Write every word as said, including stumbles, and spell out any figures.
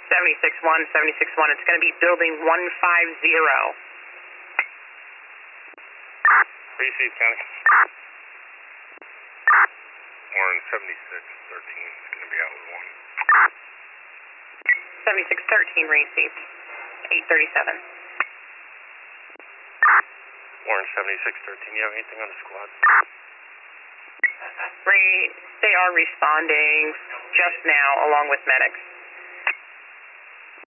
seventy-six one, seventy-six one. It's going to be building one five zero. Receive, County. Warren seventy-six thirteen is going to be out with one. seventy-six thirteen received. eight thirty-seven. Warren seventy-six thirteen, you have anything on the squad? Re they are responding just now along with medics.